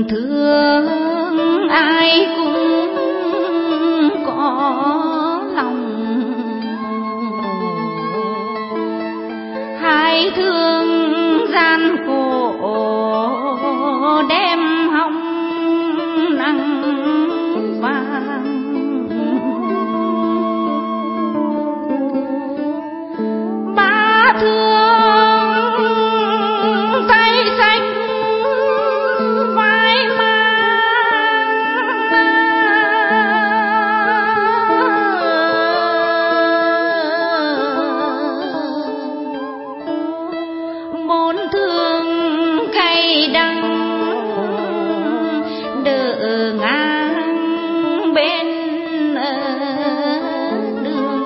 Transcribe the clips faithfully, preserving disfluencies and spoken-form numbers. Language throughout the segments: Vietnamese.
buồn thương ai cũng có lòng, hai thương gian khổ đem hồng nắng vàng. Ba thương tay xanh vai mang, bốn thương cay đắng đỡ ngang bên đường.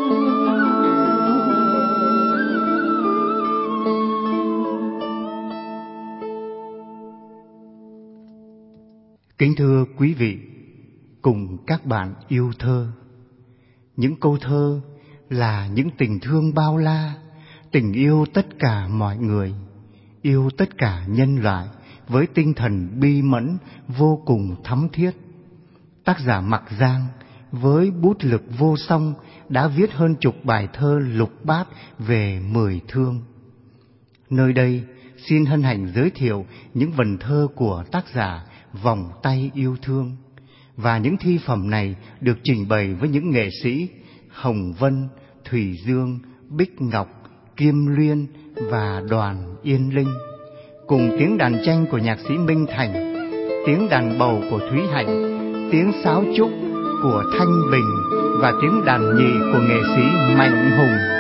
Kính thưa quý vị cùng các bạn yêu thơ, những câu thơ là những tình thương bao la, tình yêu tất cả mọi người, yêu tất cả nhân loại với tinh thần bi mẫn vô cùng thắm thiết. Tác giả Mặc Giang với bút lực vô song đã viết hơn chục bài thơ lục bát về mười thương. Nơi đây xin hân hạnh giới thiệu những vần thơ của tác giả Vòng Tay Yêu Thương, và những thi phẩm này được trình bày với những nghệ sĩ Hồng Vân, Thủy Dương, Bích Ngọc, Kim Luyên và Đoàn Yên Linh, cùng tiếng đàn tranh của nhạc sĩ Minh Thành, tiếng đàn bầu của Thúy Hạnh, tiếng sáo trúc của Thanh Bình và tiếng đàn nhị của nghệ sĩ Mạnh Hùng.